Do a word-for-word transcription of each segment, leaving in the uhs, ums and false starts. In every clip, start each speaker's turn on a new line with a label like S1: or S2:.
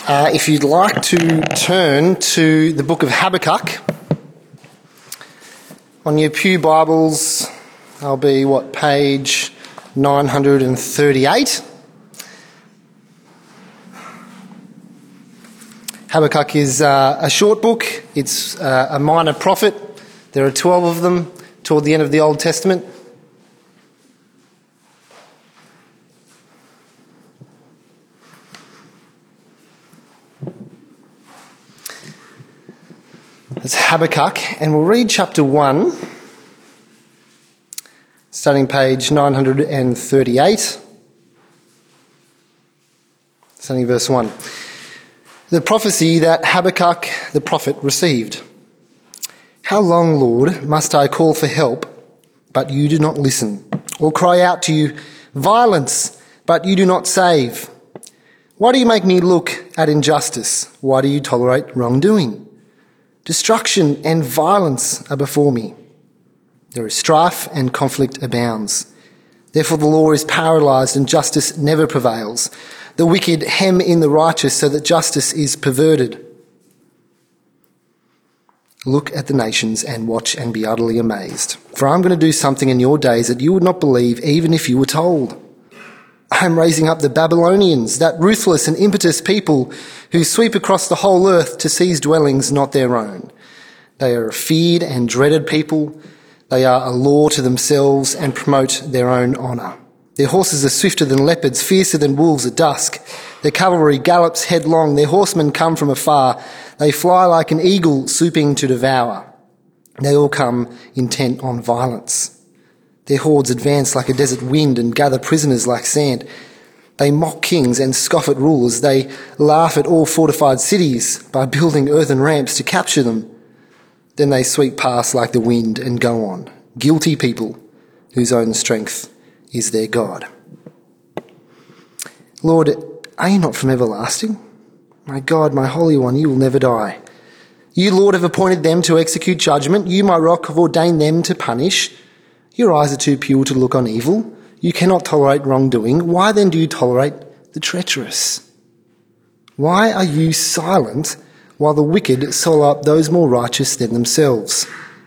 S1: Uh, if you'd like to turn to the book of Habakkuk, on your pew Bibles, I'll be, what, page nine hundred thirty-eight. Habakkuk is uh, a short book. It's uh, a minor prophet. There are twelve of them toward the end of the Old Testament. It's Habakkuk, and we'll read chapter one, starting page nine hundred thirty-eight, starting verse one. The prophecy that Habakkuk the prophet received. How long, Lord, must I call for help, but you do not listen, or cry out to you, violence, but you do not save? Why do you make me look at injustice? Why do you tolerate wrongdoing? Destruction and violence are before me. There is strife and conflict abounds. Therefore the law is paralysed and justice never prevails. The wicked hem in the righteous so that justice is perverted. Look at the nations and watch and be utterly amazed. For I'm going to do something in your days that you would not believe even if you were told. I am raising up the Babylonians, that ruthless and impetuous people who sweep across the whole earth to seize dwellings not their own. They are a feared and dreaded people. They are a law to themselves and promote their own honour. Their horses are swifter than leopards, fiercer than wolves at dusk. Their cavalry gallops headlong. Their horsemen come from afar. They fly like an eagle swooping to devour. They all come intent on violence. Their hordes advance like a desert wind and gather prisoners like sand. They mock kings and scoff at rulers. They laugh at all fortified cities by building earthen ramps to capture them. Then they sweep past like the wind and go on. Guilty people whose own strength is their God. Lord, are you not from everlasting? My God, my Holy One, you will never die. You, Lord, have appointed them to execute judgment. You, my rock, have ordained them to punish. Your eyes are too pure to look on evil. You cannot tolerate wrongdoing. Why then do you tolerate the treacherous? Why are you silent while the wicked swallow up those more righteous than themselves?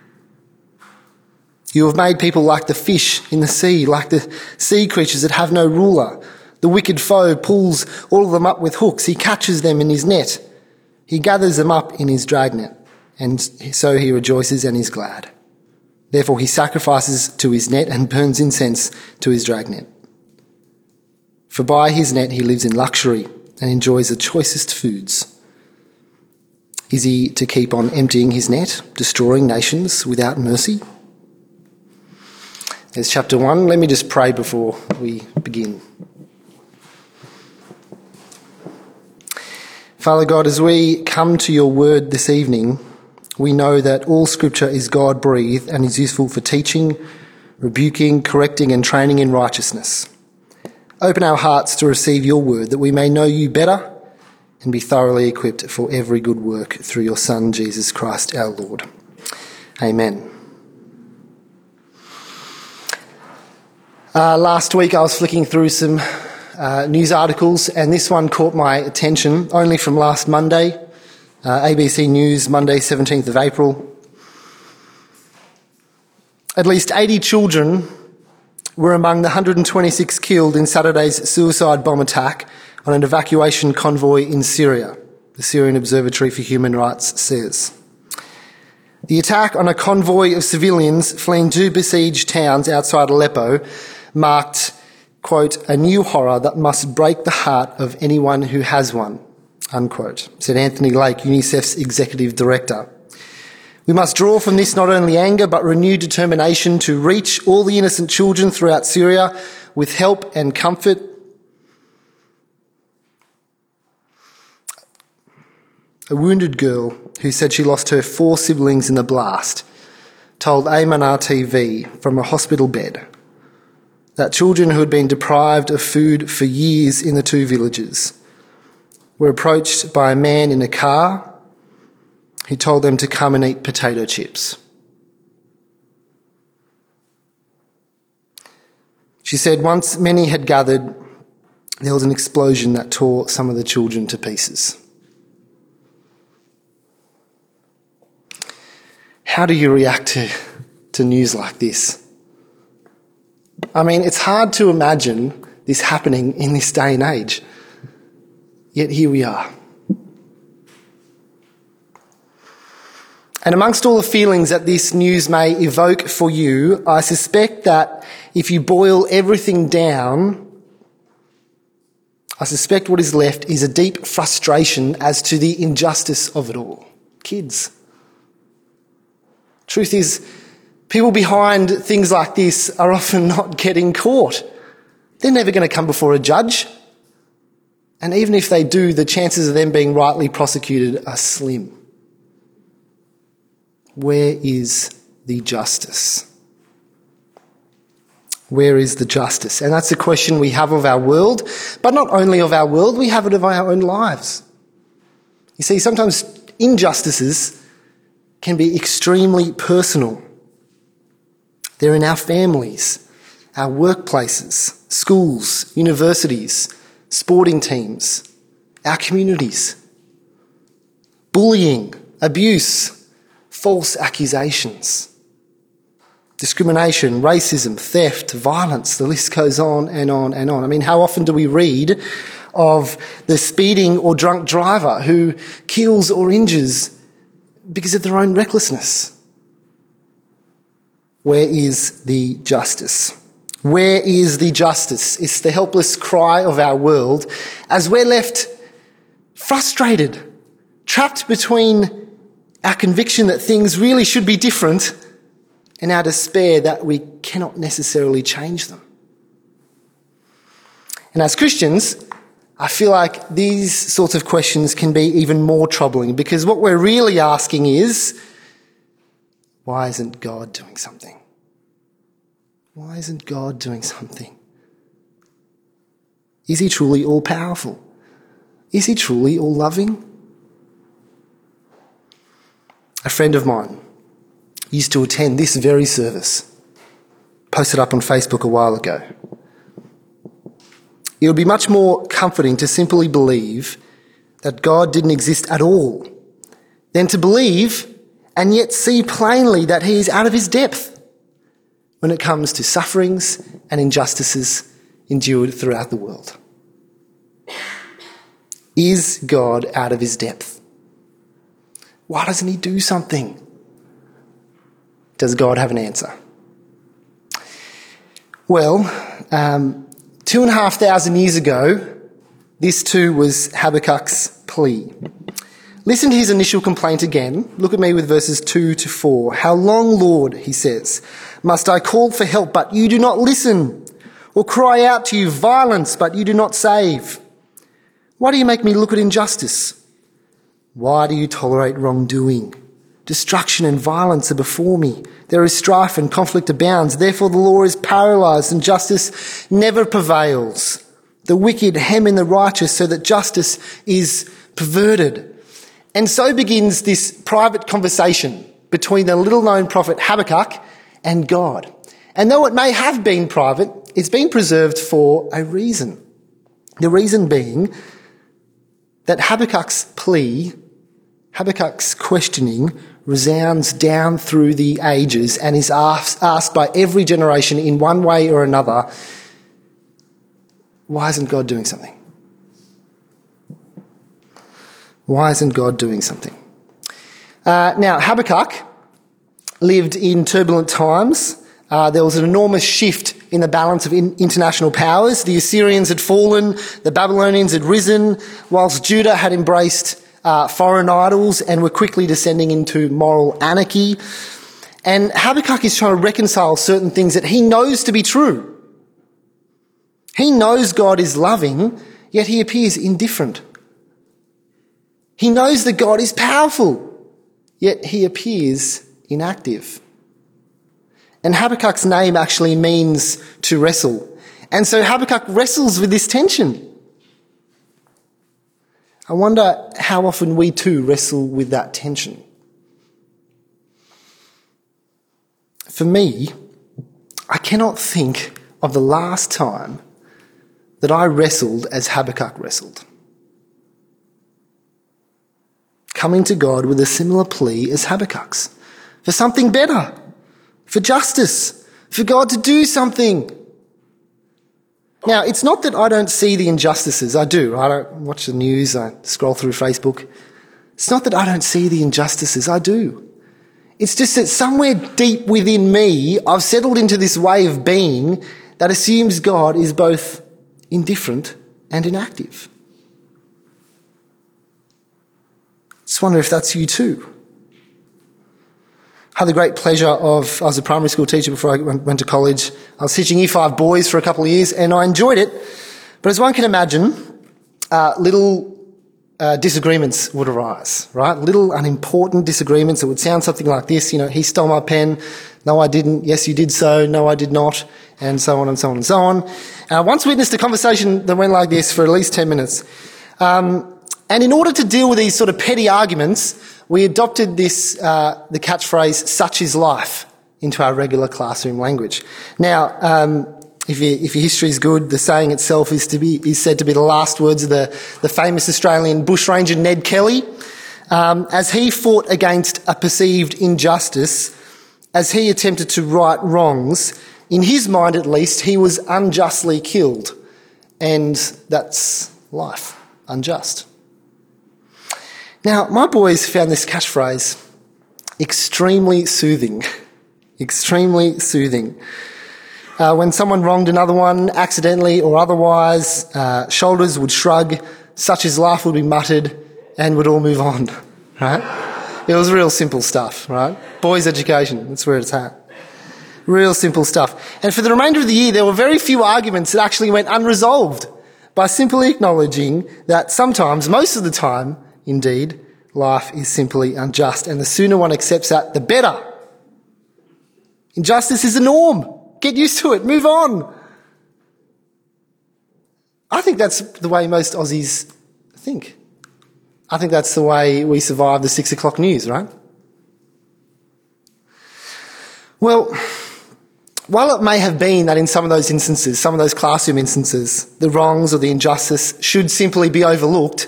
S1: You have made people like the fish in the sea, like the sea creatures that have no ruler. The wicked foe pulls all of them up with hooks. He catches them in his net. He gathers them up in his dragnet, and so he rejoices and is glad. Therefore he sacrifices to his net and burns incense to his dragnet. For by his net he lives in luxury and enjoys the choicest foods. Is he to keep on emptying his net, destroying nations without mercy? There's chapter one. Let me just pray before we begin. Father God, as we come to your word this evening, we know that all scripture is God-breathed and is useful for teaching, rebuking, correcting and training in righteousness. Open our hearts to receive your word that we may know you better and be thoroughly equipped for every good work through your Son, Jesus Christ our Lord. Amen. Uh, last week I was flicking through some uh, news articles, and this one caught my attention only from last Monday. Uh, A B C News, Monday, seventeenth of April. At least eighty children were among the one hundred twenty-six killed in Saturday's suicide bomb attack on an evacuation convoy in Syria, the Syrian Observatory for Human Rights says. The attack on a convoy of civilians fleeing two besieged towns outside Aleppo marked, quote, a new horror that must break the heart of anyone who has one, unquote, said Anthony Lake, UNICEF's executive director. We must draw from this not only anger but renewed determination to reach all the innocent children throughout Syria with help and comfort. A wounded girl who said she lost her four siblings in the blast told A M N R T V from a hospital bed that children who had been deprived of food for years in the two villages were approached by a man in a car who told them to come and eat potato chips. She said once many had gathered, there was an explosion that tore some of the children to pieces. How do you react to, to news like this? I mean, it's hard to imagine this happening in this day and age. Yet here we are. And amongst all the feelings that this news may evoke for you, I suspect that if you boil everything down, I suspect what is left is a deep frustration as to the injustice of it all. Kids. Truth is, people behind things like this are often not getting caught. They're never going to come before a judge. And even if they do, the chances of them being rightly prosecuted are slim. Where is the justice? Where is the justice? And that's the question we have of our world, but not only of our world, we have it of our own lives. You see, sometimes injustices can be extremely personal. They're in our families, our workplaces, schools, universities, sporting teams, our communities. Bullying, abuse, false accusations, discrimination, racism, theft, violence, the list goes on and on and on. I mean, how often do we read of the speeding or drunk driver who kills or injures because of their own recklessness? Where is the justice? Where is the justice? It's the helpless cry of our world as we're left frustrated, trapped between our conviction that things really should be different and our despair that we cannot necessarily change them. And as Christians, I feel like these sorts of questions can be even more troubling because what we're really asking is, why isn't God doing something? Why isn't God doing something? Is he truly all-powerful? Is he truly all-loving? A friend of mine used to attend this very service, posted up on Facebook a while ago. It would be much more comforting to simply believe that God didn't exist at all than to believe and yet see plainly that he is out of his depth when it comes to sufferings and injustices endured throughout the world. Is God out of his depth? Why doesn't he do something? Does God have an answer? Well, um, two and a half thousand years ago, this too was Habakkuk's plea. Listen to his initial complaint again. Look at me with verses two to four. How long, Lord, he says, must I call for help, but you do not listen, or cry out to you violence, but you do not save? Why do you make me look at injustice? Why do you tolerate wrongdoing? Destruction and violence are before me. There is strife and conflict abounds. Therefore the law is paralysed and justice never prevails. The wicked hem in the righteous so that justice is perverted. And so begins this private conversation between the little-known prophet Habakkuk and God. And though it may have been private, it's been preserved for a reason. The reason being that Habakkuk's plea, Habakkuk's questioning resounds down through the ages and is asked, asked by every generation in one way or another, why isn't God doing something? Why isn't God doing something? Uh, now, Habakkuk lived in turbulent times. Uh, there was an enormous shift in the balance of in- international powers. The Assyrians had fallen, the Babylonians had risen, whilst Judah had embraced uh, foreign idols and were quickly descending into moral anarchy. And Habakkuk is trying to reconcile certain things that he knows to be true. He knows God is loving, yet he appears indifferent. He knows that God is powerful, yet he appears inactive. And Habakkuk's name actually means to wrestle. And so Habakkuk wrestles with this tension. I wonder how often we too wrestle with that tension. For me, I cannot think of the last time that I wrestled as Habakkuk wrestled. Coming to God with a similar plea as Habakkuk's. for something better, for justice, for God to do something. Now, it's not that I don't see the injustices. I do. I don't watch the news. I scroll through Facebook. It's not that I don't see the injustices. I do. It's just that somewhere deep within me, I've settled into this way of being that assumes God is both indifferent and inactive. Just wonder if that's you too. I had the great pleasure of, I was a primary school teacher before I went to college. I was teaching year five boys for a couple of years and I enjoyed it. But as one can imagine, uh, little uh, disagreements would arise, right? Little unimportant disagreements that would sound something like this, you know, he stole my pen. No, I didn't. Yes, you did so. No, I did not. And so on and so on and so on. And I once witnessed a conversation that went like this for at least ten minutes. Um, and in order to deal with these sort of petty arguments, we adopted this, uh, the catchphrase, such is life, into our regular classroom language. Now, um, if, you, if your history is good, the saying itself is to be, is said to be the last words of the, the famous Australian bushranger Ned Kelly. Um, as he fought against a perceived injustice, as he attempted to right wrongs, in his mind at least, he was unjustly killed. And that's life, unjust. Now, my boys found this catchphrase extremely soothing. Extremely soothing. Uh, when someone wronged another one, accidentally or otherwise, uh, shoulders would shrug, such as life would be muttered, and would all move on, right? It was real simple stuff, right? Boys' education, that's where it's at. Real simple stuff. And for the remainder of the year, there were very few arguments that actually went unresolved by simply acknowledging that sometimes, most of the time, indeed, life is simply unjust. And the sooner one accepts that, the better. Injustice is a norm. Get used to it. Move on. I think that's the way most Aussies think. I think that's the way we survive the six o'clock news, right? Well, while it may have been that in some of those instances, some of those classroom instances, the wrongs or the injustice should simply be overlooked,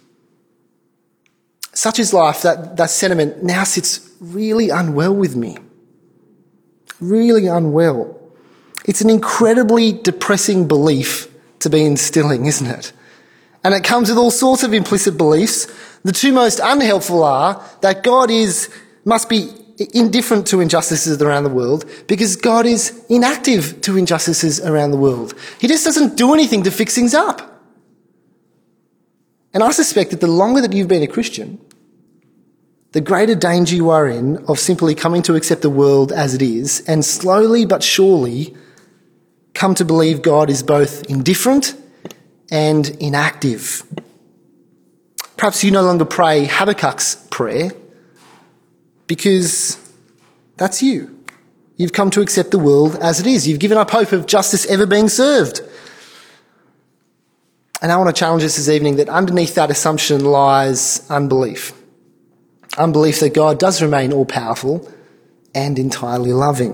S1: such is life, that, that sentiment now sits really unwell with me. Really unwell. It's an incredibly depressing belief to be instilling, isn't it? And it comes with all sorts of implicit beliefs. The two most unhelpful are that God is, must be indifferent to injustices around the world because God is inactive to injustices around the world. He just doesn't do anything to fix things up. And I suspect that the longer that you've been a Christian, the greater danger you are in of simply coming to accept the world as it is and slowly but surely come to believe God is both indifferent and inactive. Perhaps you no longer pray Habakkuk's prayer because that's you. You've come to accept the world as it is. You've given up hope of justice ever being served. And I want to challenge us this evening that underneath that assumption lies unbelief. Unbelief that God does remain all-powerful and entirely loving.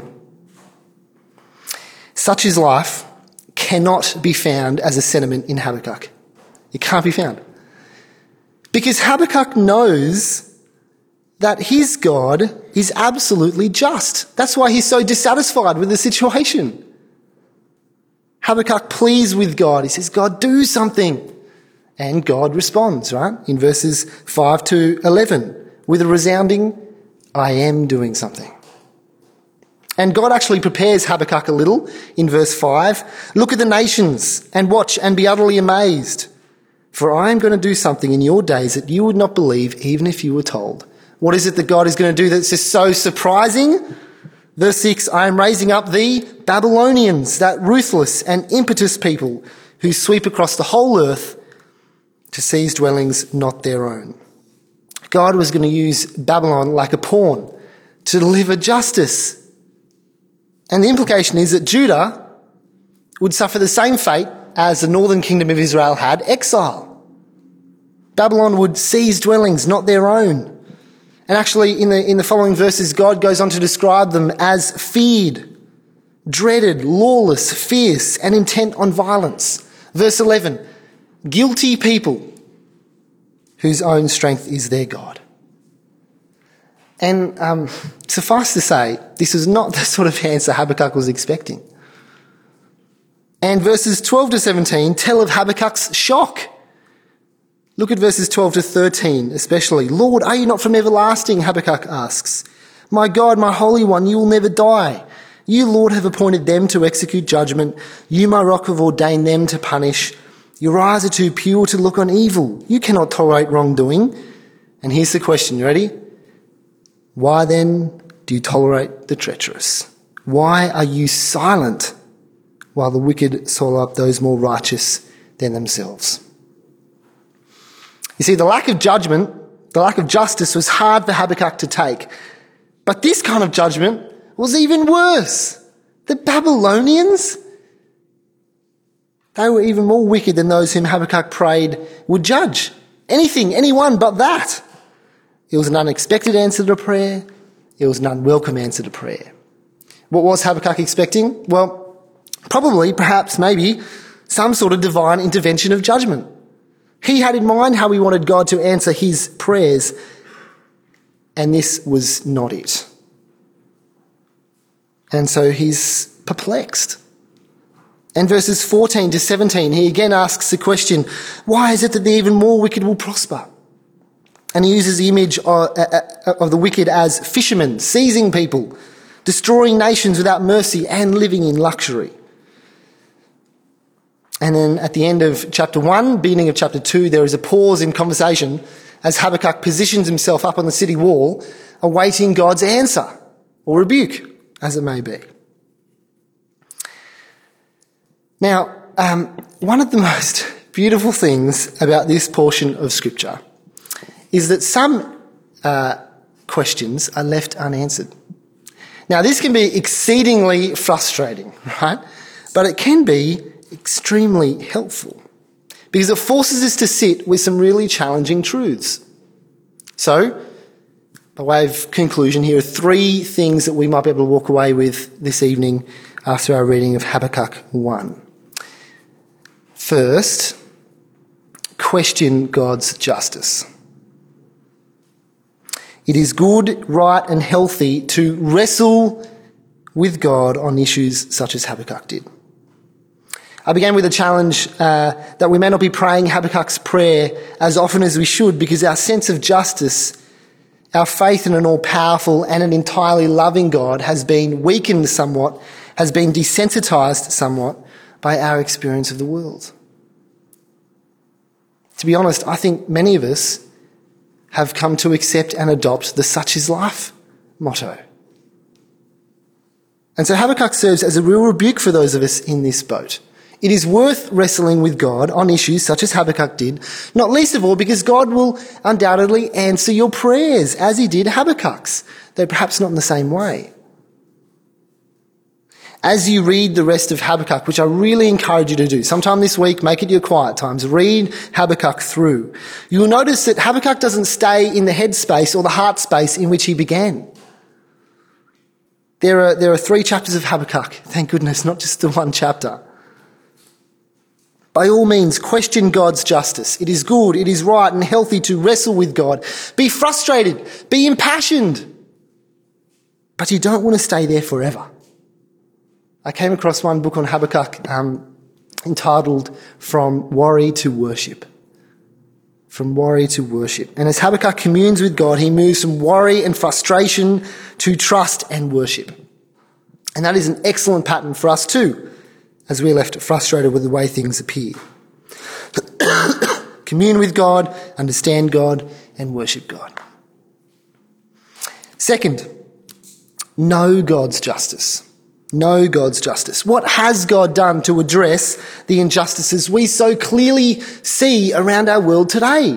S1: Such is life cannot be found as a sentiment in Habakkuk. It can't be found. Because Habakkuk knows that his God is absolutely just. That's why he's so dissatisfied with the situation. Habakkuk pleads with God. He says, God, do something. And God responds, right? In verses five to eleven, with a resounding, I am doing something. And God actually prepares Habakkuk a little in verse five. Look at the nations and watch and be utterly amazed. For I am going to do something in your days that you would not believe even if you were told. What is it that God is going to do that's just so surprising? Verse six, I am raising up the Babylonians, that ruthless and impetuous people who sweep across the whole earth to seize dwellings not their own. God was going to use Babylon like a pawn to deliver justice. And the implication is that Judah would suffer the same fate as the northern kingdom of Israel had, exile. Babylon would seize dwellings not their own. And actually, in the, in the following verses, God goes on to describe them as feared, dreaded, lawless, fierce, and intent on violence. Verse eleven, guilty people whose own strength is their God. And um, suffice to say, this is not the sort of answer Habakkuk was expecting. And verses twelve to seventeen tell of Habakkuk's shock. Look at verses twelve to thirteen especially. Lord, are you not from everlasting? Habakkuk asks. My God, my Holy One, you will never die. You, Lord, have appointed them to execute judgment. You, my rock, have ordained them to punish. Your eyes are too pure to look on evil. You cannot tolerate wrongdoing. And here's the question, you ready? Why then do you tolerate the treacherous? Why are you silent while the wicked swallow up those more righteous than themselves? You see, the lack of judgment, the lack of justice was hard for Habakkuk to take. But this kind of judgment was even worse. The Babylonians, they were even more wicked than those whom Habakkuk prayed would judge. Anything, anyone but that. It was an unexpected answer to prayer. It was an unwelcome answer to prayer. What was Habakkuk expecting? Well, probably, perhaps, maybe, some sort of divine intervention of judgment. He had in mind how he wanted God to answer his prayers, and this was not it. And so he's perplexed. And verses fourteen to seventeen, he again asks the question, why is it that the even more wicked will prosper? And he uses the image of, of the wicked as fishermen, seizing people, destroying nations without mercy and living in luxury. And then at the end of chapter one, beginning of chapter two, there is a pause in conversation as Habakkuk positions himself up on the city wall, awaiting God's answer or rebuke, as it may be. Now, um, one of the most beautiful things about this portion of Scripture is that some uh, questions are left unanswered. Now, this can be exceedingly frustrating, right? But it can be extremely helpful because it forces us to sit with some really challenging truths. So, by way of conclusion, here are three things that we might be able to walk away with this evening after our reading of Habakkuk one. First, question God's justice. It is good, right, and healthy to wrestle with God on issues such as Habakkuk did. I began with a challenge uh, that we may not be praying Habakkuk's prayer as often as we should because our sense of justice, our faith in an all-powerful and an entirely loving God has been weakened somewhat, has been desensitized somewhat by our experience of the world. To be honest, I think many of us have come to accept and adopt the such is life motto. And so Habakkuk serves as a real rebuke for those of us in this boat. It is worth wrestling with God on issues such as Habakkuk did, not least of all because God will undoubtedly answer your prayers as he did Habakkuk's, though perhaps not in the same way. As you read the rest of Habakkuk, which I really encourage you to do, sometime this week, make it your quiet times, read Habakkuk through. You will notice that Habakkuk doesn't stay in the head space or the heart space in which he began. There are, there are three chapters of Habakkuk, thank goodness, not just the one chapter. By all means, question God's justice. It is good, it is right and healthy to wrestle with God. Be frustrated, be impassioned. But you don't want to stay there forever. I came across one book on Habakkuk um, entitled From Worry to Worship. From worry to worship. And as Habakkuk communes with God, he moves from worry and frustration to trust and worship. And that is an excellent pattern for us too, as we're left frustrated with the way things appear. Commune with God, understand God, and worship God. Second, know God's justice. Know God's justice. What has God done to address the injustices we so clearly see around our world today?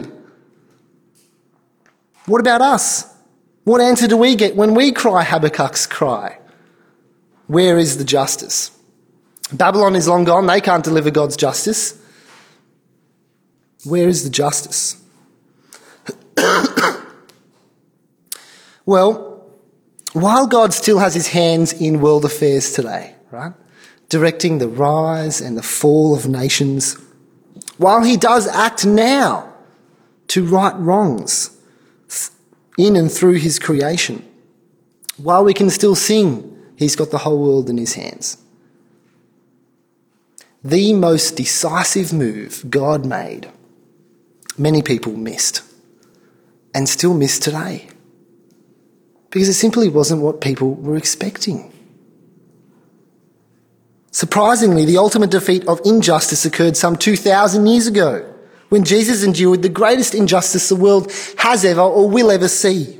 S1: What about us? What answer do we get when we cry Habakkuk's cry? Where is the justice? Babylon is long gone. They can't deliver God's justice. Where is the justice? Well, while God still has his hands in world affairs today, right, directing the rise and the fall of nations, while he does act now to right wrongs, in and through his creation. While we can still sing, he's got the whole world in his hands. The most decisive move God made, many people missed, and still miss today, because it simply wasn't what people were expecting. Surprisingly, the ultimate defeat of injustice occurred some two thousand years ago, when Jesus endured the greatest injustice the world has ever or will ever see.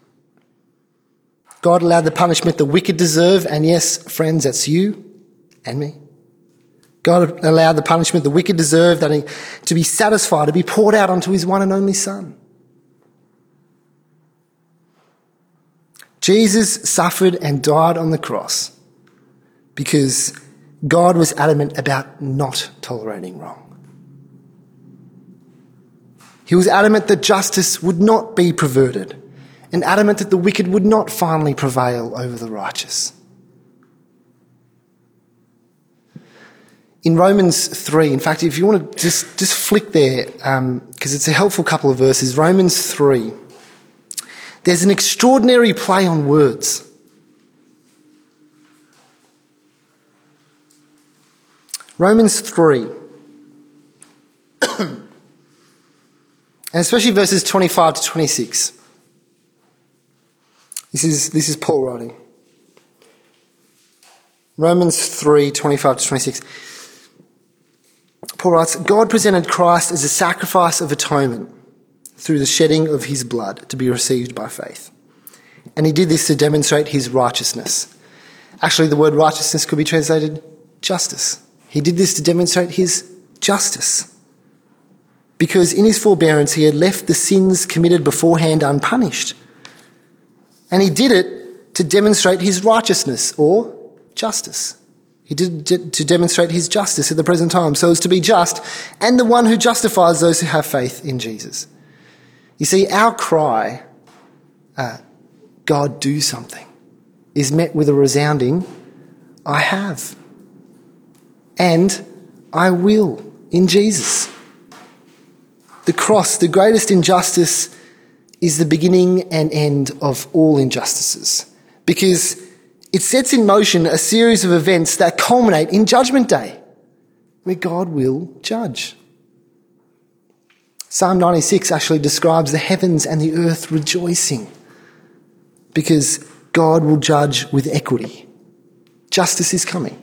S1: God allowed the punishment the wicked deserve, and yes, friends, that's you and me. God allowed the punishment the wicked deserve, that he, to be satisfied, to be poured out onto his one and only Son. Jesus suffered and died on the cross because God was adamant about not tolerating wrong. He was adamant that justice would not be perverted, and adamant that the wicked would not finally prevail over the righteous. In Romans three, in fact, if you want to just, just flick there, because um, it's a helpful couple of verses, Romans three, there's an extraordinary play on words. Romans three, and especially verses twenty-five to twenty-six. This is, this is Paul writing. Romans three, twenty-five to twenty-six. Paul writes, God presented Christ as a sacrifice of atonement through the shedding of his blood to be received by faith. And he did this to demonstrate his righteousness. Actually, the word righteousness could be translated justice. He did this to demonstrate his justice. Because in his forbearance he had left the sins committed beforehand unpunished. And he did it to demonstrate his righteousness, or justice. He did it to demonstrate his justice at the present time, so as to be just and the one who justifies those who have faith in Jesus. You see, our cry, uh, God do something, is met with a resounding, I have. And I will in Jesus. The cross, the greatest injustice, is the beginning and end of all injustices, because it sets in motion a series of events that culminate in Judgment Day, where God will judge. Psalm ninety-six actually describes the heavens and the earth rejoicing, because God will judge with equity. Justice is coming.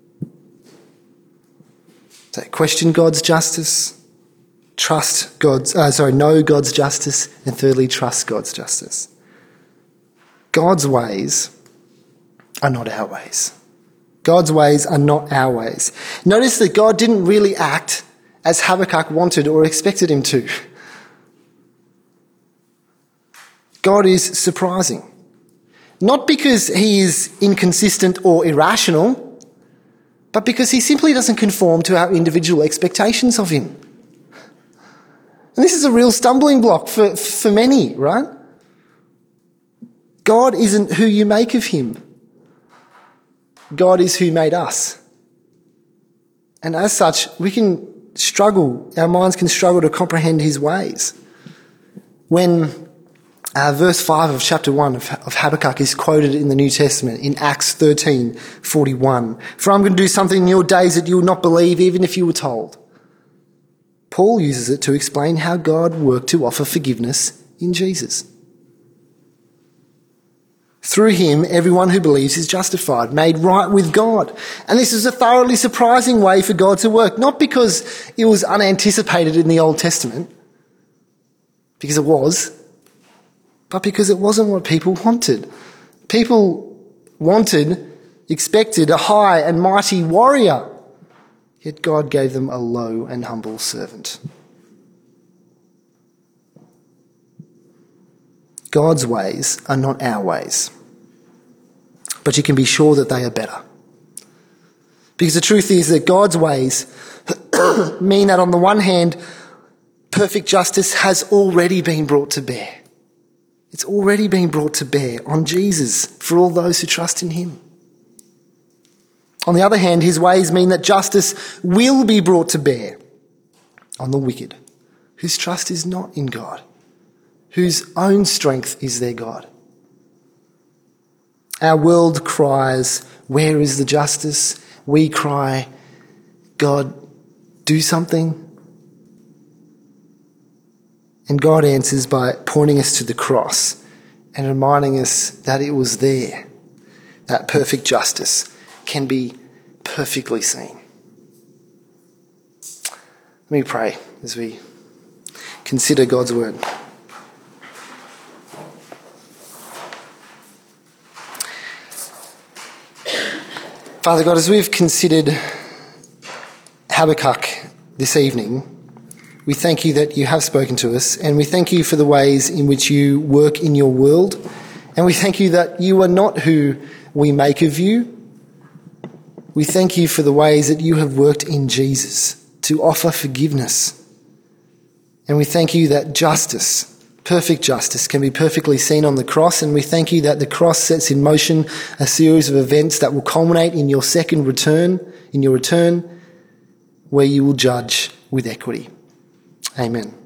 S1: So question God's justice, trust God's, uh, sorry, know God's justice, and thirdly, trust God's justice. God's ways are not our ways. God's ways are not our ways. Notice that God didn't really act as Habakkuk wanted or expected him to. God is surprising. Not because he is inconsistent or irrational, but because he simply doesn't conform to our individual expectations of him. And this is a real stumbling block for, for many, right? God isn't who you make of him. God is who made us. And as such, we can struggle, our minds can struggle to comprehend his ways. When uh, verse five of chapter one of, of Habakkuk is quoted in the New Testament in Acts thirteen forty-one, for I'm going to do something in your days that you will not believe even if you were told. Paul uses it to explain how God worked to offer forgiveness in Jesus. Through him, everyone who believes is justified, made right with God. And this is a thoroughly surprising way for God to work, not because it was unanticipated in the Old Testament, because it was, but because it wasn't what people wanted. People wanted, expected a high and mighty warrior, yet God gave them a low and humble servant. God's ways are not our ways, but you can be sure that they are better. Because the truth is that God's ways mean that on the one hand, perfect justice has already been brought to bear. It's already been brought to bear on Jesus for all those who trust in him. On the other hand, his ways mean that justice will be brought to bear on the wicked, whose trust is not in God, whose own strength is their God. Our world cries, where is the justice? We cry, God, do something. And God answers by pointing us to the cross and reminding us that it was there. That perfect justice can be perfectly seen. Let me pray as we consider God's word. Father God, as we've considered Habakkuk this evening, we thank you that you have spoken to us, and we thank you for the ways in which you work in your world, and we thank you that you are not who we make of you. We thank you for the ways that you have worked in Jesus to offer forgiveness, and we thank you that justice, perfect justice, can be perfectly seen on the cross, and we thank you that the cross sets in motion a series of events that will culminate in your second return, in your return, where you will judge with equity. Amen.